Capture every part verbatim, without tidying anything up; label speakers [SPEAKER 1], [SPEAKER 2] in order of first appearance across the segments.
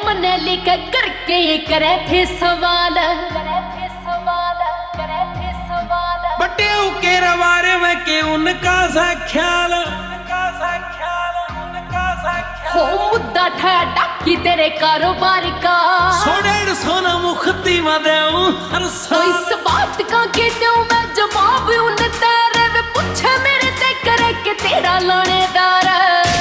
[SPEAKER 1] मने लेके करके ये करे थे सवाल
[SPEAKER 2] बटे के रवारे में के उनका सा ख्याल
[SPEAKER 1] हो मुद्दा ठहरा कि तेरे कारोबार का
[SPEAKER 2] सोडेड़ सोना मुखती मदेऊ हर
[SPEAKER 1] तो इस बात का के दूं मैं जवाब उन तेरे वे पूछे मेरे ते करे के तेरा लानेदार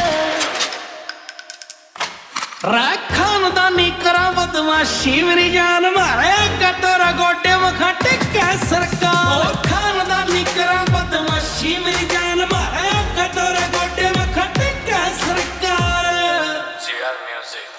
[SPEAKER 2] खानदानी करा बदमाशी मेरी जान मारे कटोरा गोटे मखटे कै सरकार खानदानी करा बदमाशी मेरी जान मारे कटोरा गोटे मखटे कै सरकार
[SPEAKER 3] जीआर म्यूजिक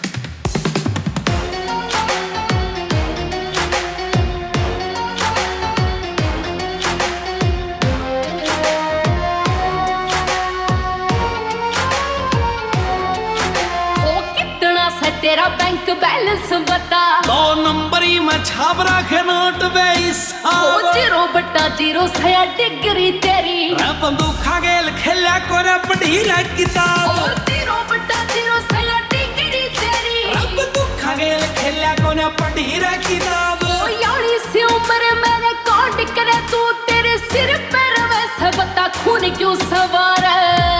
[SPEAKER 1] तेरा बैंक बैलेंस बता
[SPEAKER 2] दो नंबर ही मैं छाप रखे नोट बेईसा
[SPEAKER 1] ओ जीरो बट्टा जीरो सया डिग्री तेरी
[SPEAKER 2] रे बंदूखा गेल खेला कोरे पढ़ी रे किताब
[SPEAKER 1] ओ जीरो बट्टा जीरो सया डिग्री तेरी
[SPEAKER 2] रे बंदूखा गेल खेला कोरे पढ़ी रे किताब
[SPEAKER 1] ओ यानी सी उम्र मैंने कांड करे तू तेरे सिर पर वैसे बता खून क्यों सवार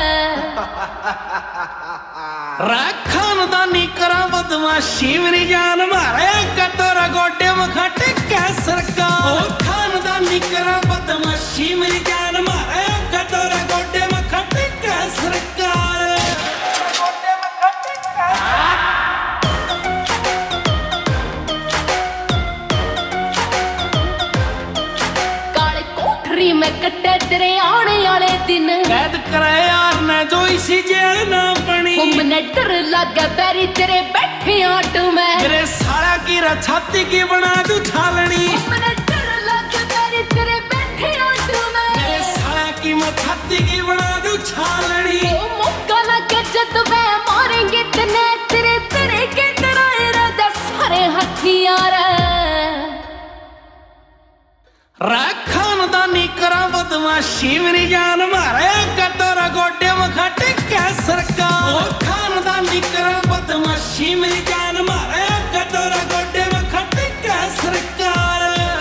[SPEAKER 2] रे खानदानी करा बदमाशी मेरी जान मारे कटोरा गोटे मखटे कै सरकार खानदानी करा बदमाशी मेरी जान मारे कटोरा गोटे मखटे कै सरकार
[SPEAKER 1] काले कोठरी में कटे तेरे आने वाले दिन
[SPEAKER 2] कैद करे यार ने जो इसी जेल ना बनी
[SPEAKER 1] मने डर लगा बैरी तेरे बैठे आट में
[SPEAKER 2] मेरे सारा की छाती की बना दू छालनी
[SPEAKER 1] मने डर लगा बैरी तेरे बैठे आट में
[SPEAKER 2] मेरे सारा की मैं छाती की बना दू छालनी
[SPEAKER 1] ओ मौका लगे जद वे मारेंगे तने तेरे तेरे के डराए राजा सारे हथियार
[SPEAKER 2] रे खानदानी करा बदमाशी मेरी जान मारे कटोरा गोटे मखटे कै सरकार खानदानी करा बदमाशी मेरी जान मारे कटोरा गोटे मखटे कै सरकार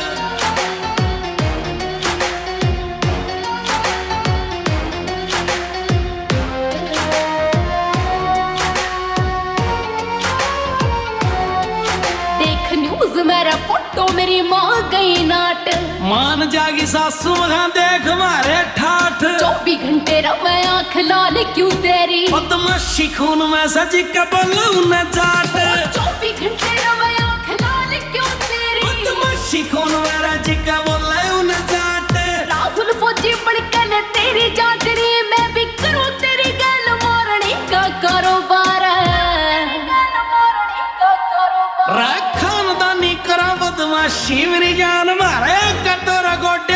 [SPEAKER 1] देख न्यूज मेरा फोटो मेरी माँ गई नाट
[SPEAKER 2] मान जागी सासू मगा देख मारे ठाठ
[SPEAKER 1] चौबीस घंटे रवे आंख लाल क्यों तेरी
[SPEAKER 2] बदमाशी खून में सजी के बोलू न जाट
[SPEAKER 1] चौबीस घंटे रवे आंख लाल क्यों तेरी
[SPEAKER 2] बदमाशी खून में रजी के बोलू न जाट
[SPEAKER 1] राहुल फौजी बड़कन तेरी जाटनी मैं भी करूं तेरी गल मारने का कारोबार
[SPEAKER 2] रे खानदानी करा बदमाशी मेरी जान मारे कटोरा गोटे